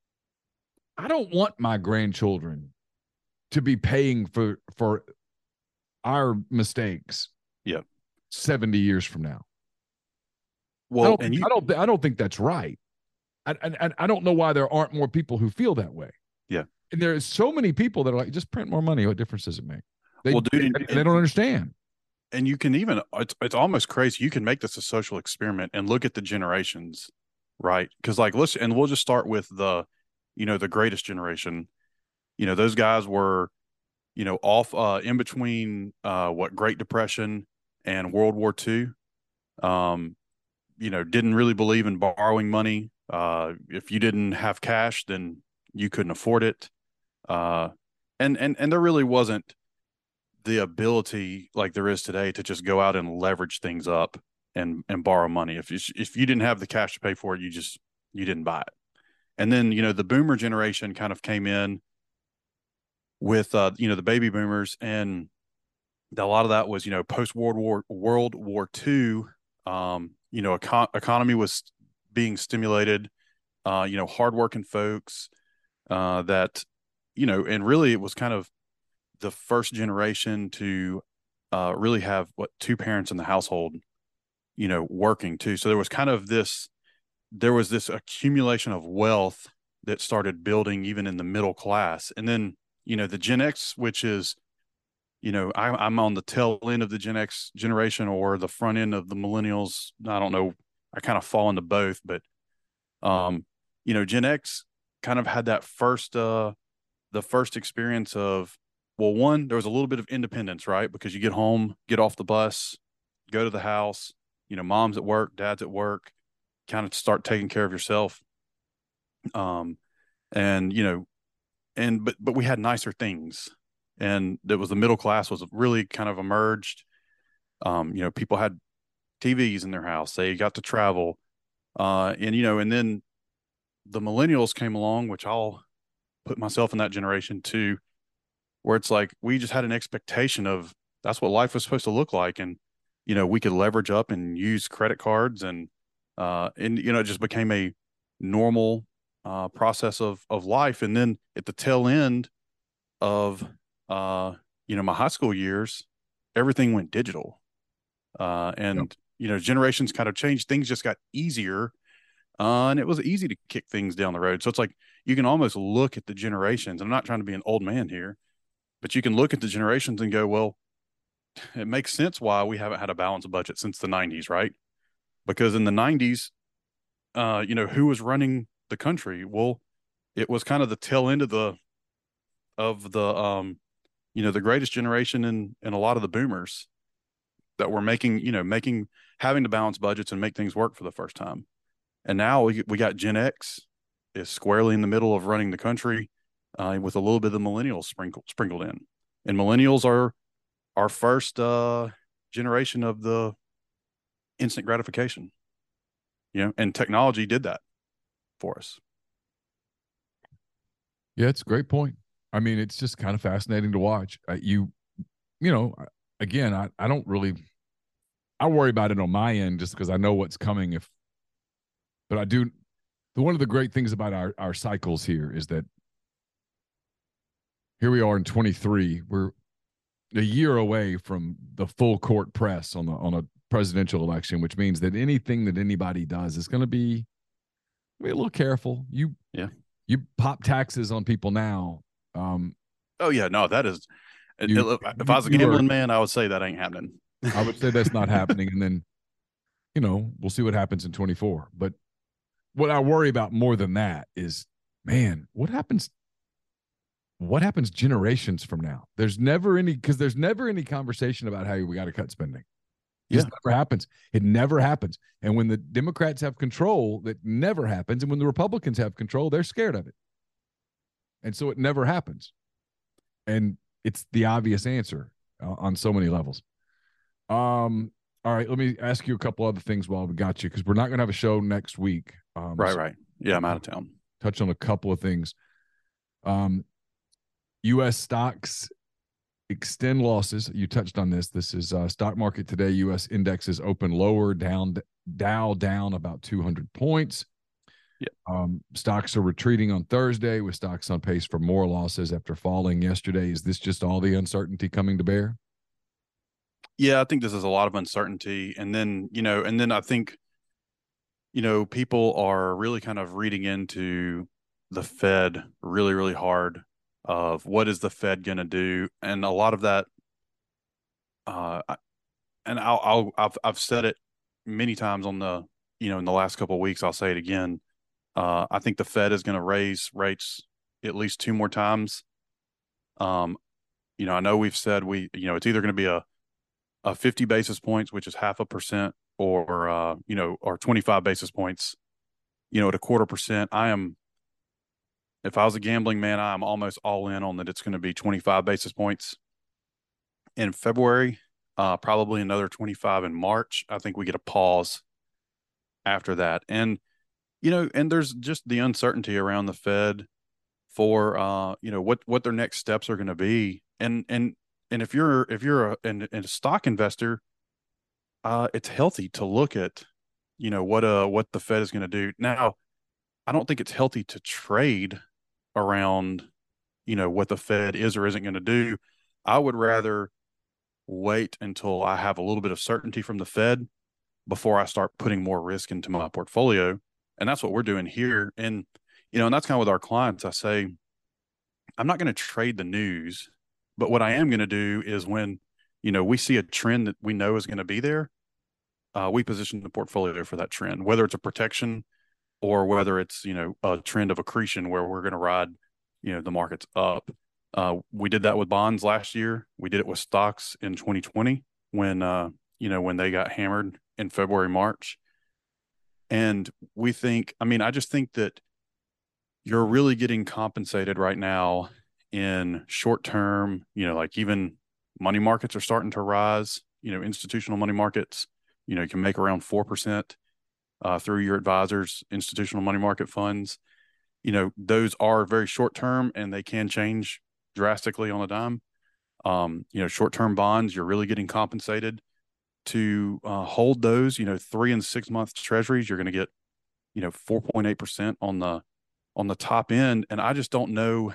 I don't want my grandchildren to be paying for for our mistakes. Yeah. seventy years from now. Well, I don't, and you, I don't I don't think that's right. I, I I don't know why there aren't more people who feel that way. Yeah. And there is so many people that are like, just print more money. What difference does it make? They, well, dude, they, and, they don't understand. and you can even, it's, it's almost crazy. You can make this a social experiment and look at the generations, right? Because like, let's, and we'll just start with the, you know, the greatest generation. You know, those guys were, you know, off uh, in between uh, what Great Depression and World War Two. Um, you know, didn't really believe in borrowing money. Uh, if you didn't have cash, then you couldn't afford it. Uh, and and and there really wasn't the ability like there is today to just go out and leverage things up and and borrow money. If you, if you didn't have the cash to pay for it, you just you didn't buy it. And then, you know, the boomer generation kind of came in with, uh, you know, the baby boomers, and a lot of that was, you know, post World War, World War Two, um, you know, econ- economy was being stimulated, uh, you know, hardworking folks, uh, that, you know, and really it was kind of the first generation to, uh, really have what two parents in the household, you know, working too. So there was kind of this, there was this accumulation of wealth that started building even in the middle class. And then, you know, the Gen X, which is, you know, I, I'm on the tail end of the Gen X generation or the front end of the millennials. I don't know. I kind of fall into both, but, um, you know, Gen X kind of had that first, uh, the first experience of, well, one, there was a little bit of independence, right? Because you get home, get off the bus, go to the house, you know, mom's at work, dad's at work, kind of start taking care of yourself. Um, and, you know, and, but, but we had nicer things, and that was the middle class was really kind of emerged. Um, you know, people had T Vs in their house, they got to travel. Uh, and, you know, and then the millennials came along, which I'll put myself in that generation too, where it's like, we just had an expectation of that's what life was supposed to look like. And, you know, we could leverage up and use credit cards, and, uh, and, you know, it just became a normal, uh, process of, of life. And then at the tail end of, uh, you know, my high school years, everything went digital. Uh, and, yep. you know, generations kind of changed. Things just got easier. Uh, and it was easy to kick things down the road. So it's like, you can almost look at the generations. I'm not trying to be an old man here, but you can look at the generations and go, well, it makes sense why we haven't had a balanced budget since the nineties, right? Because in the nineties, uh, you know, who was running the country? Well, it was kind of the tail end of the, of the, um, you know, the greatest generation and, and a lot of the boomers. that were making, you know, making, having to balance budgets and make things work for the first time. And now we, we got Gen X is squarely in the middle of running the country uh, with a little bit of the millennials sprinkled, sprinkled in. And millennials are our first uh, generation of the instant gratification, you know, and technology did that for us. Yeah, it's a great point. I mean, it's just kind of fascinating to watch. Uh, you, you know, again, I, I don't really, I worry about it on my end just because I know what's coming. If, but I do, one of the great things about our, our cycles here is that here we are in twenty-three. We're a year away from the full court press on the on a presidential election, which means that anything that anybody does is going to be, be a little careful. You, yeah, you pop taxes on people now. Um, oh yeah, no, that is. You, if you, I was a gambling are, man, I would say that ain't happening. I would say that's not happening, and then, you know, we'll see what happens in twenty-four. But what I worry about more than that is, man, what happens? What happens generations from now? There's never any, because there's never any conversation about how we got to cut spending. It just yeah. never happens. It never happens. And when the Democrats have control, that never happens. And when the Republicans have control, they're scared of it. And so it never happens. And it's the obvious answer uh, on so many levels. Um. All right, let me ask you a couple other things while we got you, because we're not going to have a show next week. Um, right, so right. Yeah, I'm out of town. Touch on a couple of things. Um, U S stocks extend losses. You touched on this. This is uh, stock market today. U S indexes open lower, down, Dow down about two hundred points. Yeah. Um, stocks are retreating on Thursday, with stocks on pace for more losses after falling yesterday. Is this just all the uncertainty coming to bear? Yeah, I think this is a lot of uncertainty. And then, you know, and then I think, you know, people are really kind of reading into the Fed really, really hard of what is the Fed going to do. And a lot of that, uh, and I'll, I'll, I've, I've said it many times on the, you know, in the last couple of weeks, I'll say it again. Uh, I think the Fed is going to raise rates at least two more times. Um, you know, I know we've said we, you know, it's either going to be a, a fifty basis points, which is half a percent, or, uh, you know, or twenty-five basis points, you know, at a quarter percent. I am, if I was a gambling man, I'm almost all in on that it's going to be twenty-five basis points in February, uh, probably another twenty-five in March. I think we get a pause after that. And, you know, and there's just the uncertainty around the Fed for, uh, you know, what, what their next steps are going to be. And, and, and if you're, if you're a, an, a stock investor, uh, it's healthy to look at, you know, what, uh, what the Fed is going to do. Now, I don't think it's healthy to trade around, you know, what the Fed is or isn't going to do. I would rather wait until I have a little bit of certainty from the Fed before I start putting more risk into my portfolio. And that's what we're doing here. And, you know, and that's kind of with our clients. I say, I'm not going to trade the news, but what I am going to do is when, you know, we see a trend that we know is going to be there, uh, we position the portfolio for that trend, whether it's a protection or whether it's, you know, a trend of accretion where we're going to ride, you know, the markets up. Uh, we did that with bonds last year. We did it with stocks in twenty twenty when, uh, you know, when they got hammered in February, March. And we think, I mean, I just think that you're really getting compensated right now in short term, you know, like even money markets are starting to rise, you know, institutional money markets, you know, you can make around four percent uh, through your advisors, institutional money market funds. You know, those are very short term and they can change drastically on a dime. Um, you know, short term bonds, you're really getting compensated to uh, hold those, you know, three and six month treasuries. You're going to get, you know, four point eight percent on the, on the top end. And I just don't know,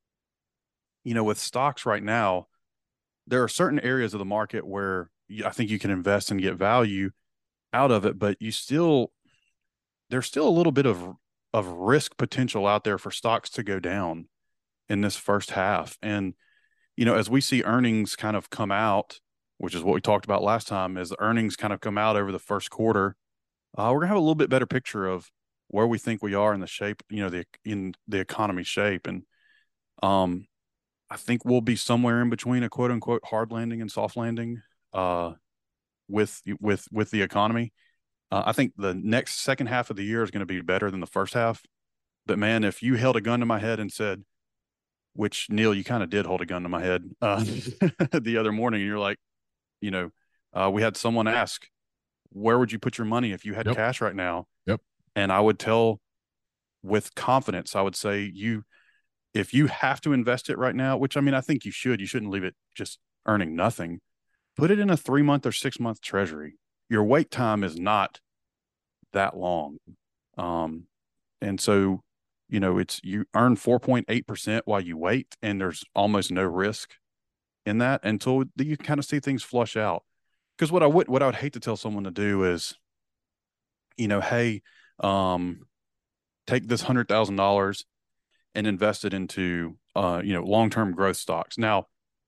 you know, with stocks right now, there are certain areas of the market where I think you can invest and get value out of it, but you still, there's still a little bit of, of risk potential out there for stocks to go down in this first half. And, you know, as we see earnings kind of come out, which is what we talked about last time, as the earnings kind of come out over the first quarter, uh, we're gonna have a little bit better picture of where we think we are in the shape, you know, the, in the economy shape. And, um, I think we'll be somewhere in between a quote unquote hard landing and soft landing. Uh, with with with the economy. Uh, I think the next second half of the year is going to be better than the first half. But man, if you held a gun to my head and said, which Neil, you kind of did hold a gun to my head uh, the other morning, and you're like, you know, uh, we had someone ask, where would you put your money if you had Yep. cash right now? Yep. And I would tell with confidence, I would say you, if you have to invest it right now, which I mean, I think you should, you shouldn't leave it just earning nothing. Put it in a three month or six month treasury. Your wait time is not that long. Um, and so, you know, it's, you earn four point eight percent while you wait, and there's almost no risk in that until you kind of see things flush out. Because what I would, what I would hate to tell someone to do is, you know, hey, um, take this hundred thousand dollars and invest it into, uh, you know, long-term growth stocks. Now,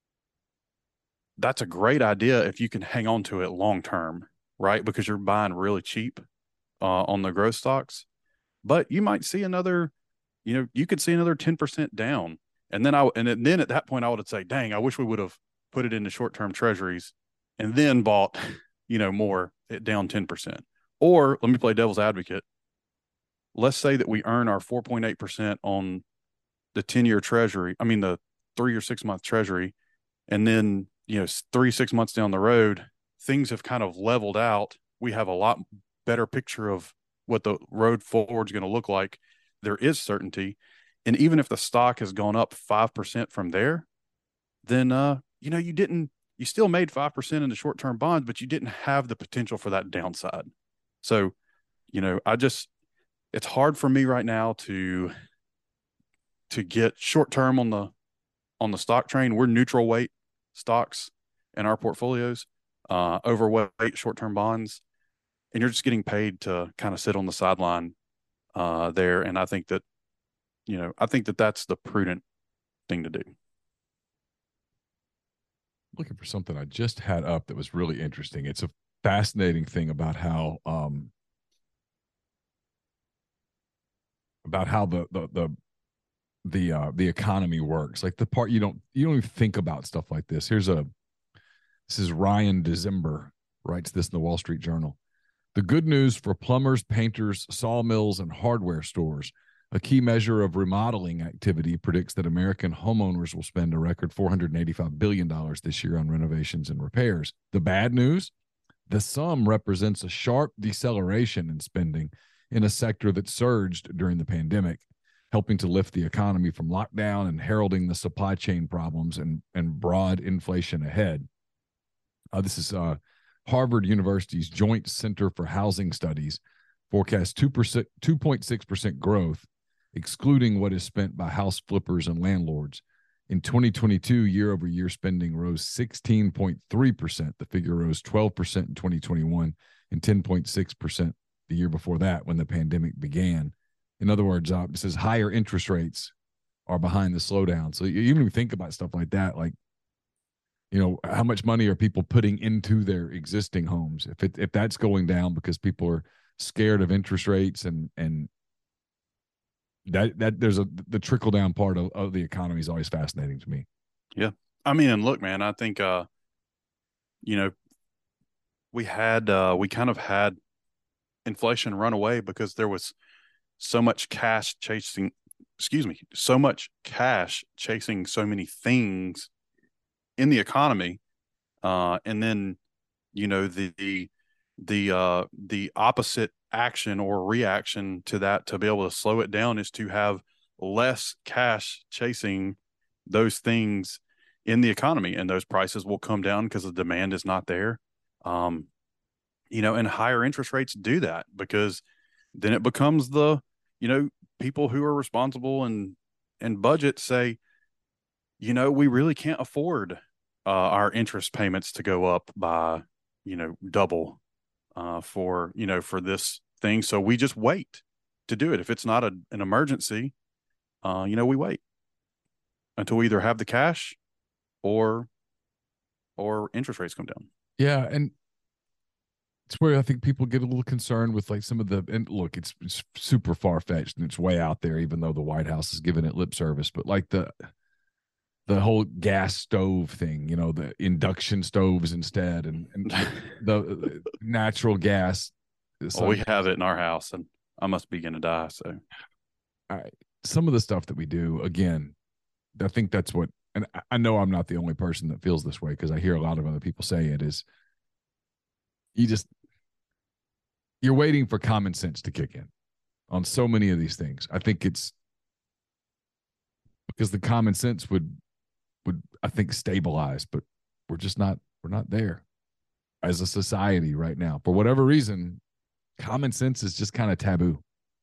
that's a great idea if you can hang on to it long-term, right? Because you're buying really cheap uh, on the growth stocks. But you might see another, you know, you could see another ten percent down. And then I, and then at that point I would say, dang, I wish we would have put it into short-term treasuries and then bought, you know, more at down ten percent. Or let me play devil's advocate. Let's say that we earn our four point eight percent on the ten-year treasury. I mean, the three or six month treasury. And then, you know, three, six months down the road, things have kind of leveled out. We have a lot better picture of what the road forward is going to look like. There is certainty. And even if the stock has gone up five percent from there, then, uh, you know, you didn't, you still made five percent in the short-term bonds, but you didn't have the potential for that downside. So, you know, I just, it's hard for me right now to, to get short-term on the, on the stock train. We're neutral weight stocks in our portfolios, uh, overweight short-term bonds, and you're just getting paid to kind of sit on the sideline uh, there. And I think that, you know, I think that that's the prudent thing to do. Looking for something I just had up that was really interesting. It's a fascinating thing about how, um, about how the, the, the, the, uh, the economy works. Like the part you don't, you don't even think about stuff like this. Here's a, this is Ryan December writes this in the Wall Street Journal. The good news for plumbers, painters, sawmills, and hardware stores. A key measure of remodeling activity predicts that American homeowners will spend a record four hundred eighty-five billion dollars this year on renovations and repairs. The bad news? The sum represents a sharp deceleration in spending in a sector that surged during the pandemic, helping to lift the economy from lockdown and heralding the supply chain problems and, and broad inflation ahead. Uh, this is uh, Harvard University's Joint Center for Housing Studies forecast two percent, two point six percent growth, excluding what is spent by house flippers and landlords. In twenty twenty-two, year-over-year spending rose sixteen point three percent. The figure rose twelve percent in twenty twenty-one and ten point six percent the year before that when the pandemic began. In other words, uh, it says higher interest rates are behind the slowdown. So even if you think about stuff like that, like, you know, how much money are people putting into their existing homes? If it, if that's going down because people are scared of interest rates and, and that, that there's a, the trickle down part of, of the economy is always fascinating to me. Yeah. I mean, and look, man, I think, uh, you know, we had, uh, we kind of had inflation run away because there was so much cash chasing, excuse me, so much cash chasing so many things in the economy. Uh, and then, you know, the, the, the, uh, the opposite action or reaction to that to be able to slow it down is to have less cash chasing those things in the economy, and those prices will come down because the demand is not there. Um, you know, and higher interest rates do that because then it becomes the, you know, people who are responsible and, and budget say, you know, we really can't afford uh, our interest payments to go up by, you know, double uh, for, you know, for this thing. So we just wait to do it. If it's not a, an emergency, uh, you know, we wait until we either have the cash or, or interest rates come down. Yeah. And it's where I think people get a little concerned with like some of the, and look, it's, it's super far fetched and it's way out there, even though the White House has given it lip service, but like the, the whole gas stove thing, you know, the induction stoves instead, and, and the, the natural gas. So well, we have it in our house, and I must be going to die. So, I, some of the stuff that we do, again, I think that's what, and I know I'm not the only person that feels this way, because I hear a lot of other people say it, is you just, you're waiting for common sense to kick in on so many of these things. I think it's because the common sense would, would I think stabilize, but we're just not, we're not there as a society right now. For whatever reason, common sense is just kind of taboo.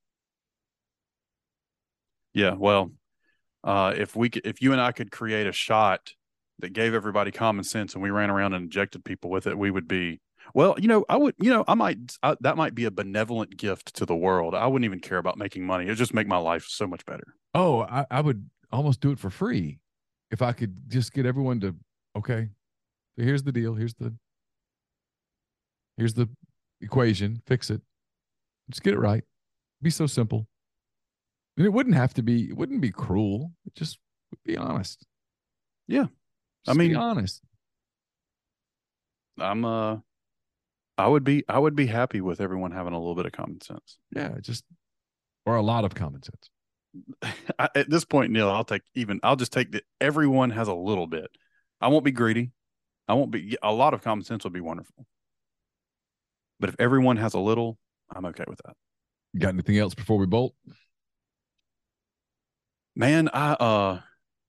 Yeah. Well, uh, if we could, if you and I could create a shot that gave everybody common sense and we ran around and injected people with it, we would be, well, you know, I would, you know, I might, I, that might be a benevolent gift to the world. I wouldn't even care about making money. It would just make my life so much better. Oh, I, I would almost do it for free if I could just get everyone to, okay, so here's the deal. Here's the, here's the equation. Fix it. Just get it right. Be so simple. And it wouldn't have to be, it wouldn't be cruel. It just would be honest. Yeah. Just I mean, be honest. I'm, uh, I would be, I would be happy with everyone having a little bit of common sense. Yeah. Just, or a lot of common sense. I, at this point, Neil, I'll take even, I'll just take that everyone has a little bit. I won't be greedy. I won't be, a lot of common sense would be wonderful. But if everyone has a little, I'm okay with that. You got anything else before we bolt? Man, I, uh,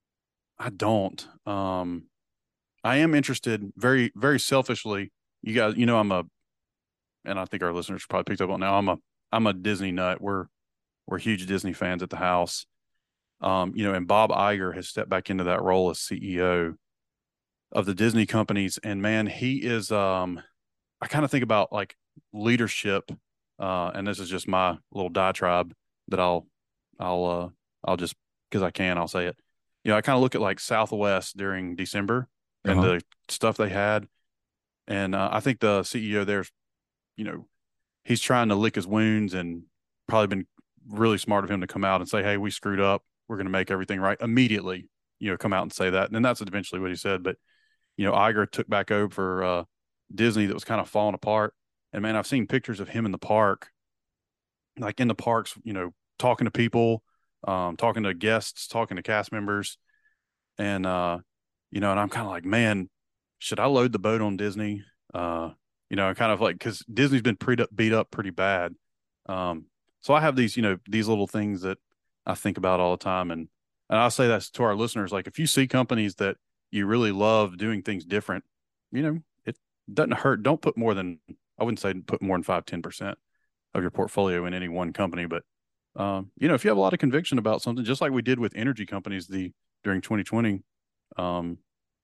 I don't, um, I am interested very, very selfishly. You guys, you know, I'm a, and I think our listeners probably picked up on now. I'm a, I'm a Disney nut. We're, we're huge Disney fans at the house. Um, you know, and Bob Iger has stepped back into that role as C E O of the Disney companies. And man, he is, um, I kind of think about like leadership. Uh, and this is just my little diatribe that I'll, I'll, uh, I'll just, cause I can, I'll say it. You know, I kind of look at like Southwest during December and uh-huh. the stuff they had. And, uh, I think the C E O there's, you know, he's trying to lick his wounds, and probably been really smart of him to come out and say, hey, we screwed up. We're going to make everything right immediately, you know, come out and say that. And then that's eventually what he said. But, you know, Iger took back over for uh, Disney that was kind of falling apart. And man, I've seen pictures of him in the park, like in the parks, you know, talking to people, um, talking to guests, talking to cast members. And, uh, you know, and I'm kind of like, man, should I load the boat on Disney? Uh, you know, kind of like, because Disney's been pre- beat up pretty bad. Um, so I have these, you know, these little things that I think about all the time. And, and I'll say that to our listeners, like if you see companies that you really love doing things different, you know, it doesn't hurt. Don't put more than, I wouldn't say put more than five, ten percent of your portfolio in any one company. But, um, you know, if you have a lot of conviction about something, just like we did with energy companies, the, during twenty twenty, um,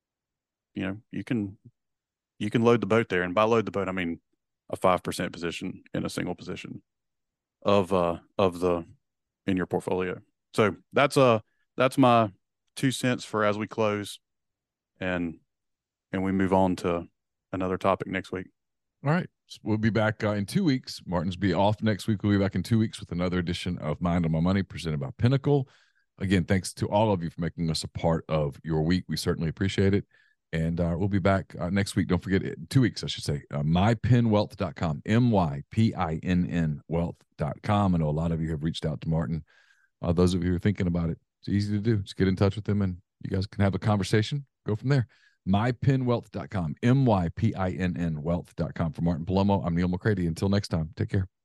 you know, you can, you can load the boat there. And by load the boat, I mean a five percent position in a single position of, uh, of the, in your portfolio. So that's, uh, that's my two cents for as we close, and, and we move on to another topic next week. All right. So we'll be back uh, in two weeks. Martin's be off next week. We'll be back in two weeks with another edition of Mind on My Money presented by Pinnacle. Again, thanks to all of you for making us a part of your week. We certainly appreciate it. And uh, we'll be back uh, next week. Don't forget, two weeks, I should say, uh, my pin wealth dot com, M Y P I N N wealth dot com. I know a lot of you have reached out to Martin. Uh, those of you who are thinking about it, it's easy to do. Just get in touch with him and you guys can have a conversation. Go from there. my pin wealth dot com, M Y P I N N wealth dot com. For Martin Palomo, I'm Neil McCready. Until next time, take care.